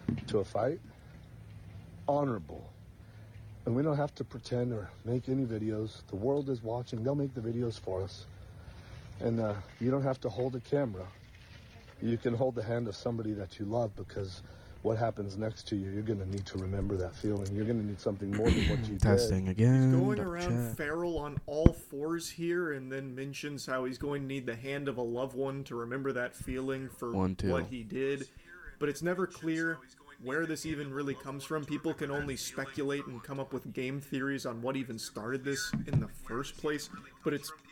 to a fight, honorable. And we don't have to pretend or make any videos. The world is watching. They'll make the videos for us. And you don't have to hold a camera. You can hold the hand of somebody that you love, because what happens next to you, you're going to need to remember that feeling. You're going to need something more than what you Testing did. again. He's going around feral on all fours here, and then mentions how he's going to need the hand of a loved one to remember that feeling for what he did. But it's never clear where this even really comes from. People can only speculate and come up with game theories on what even started this in the first place, but it's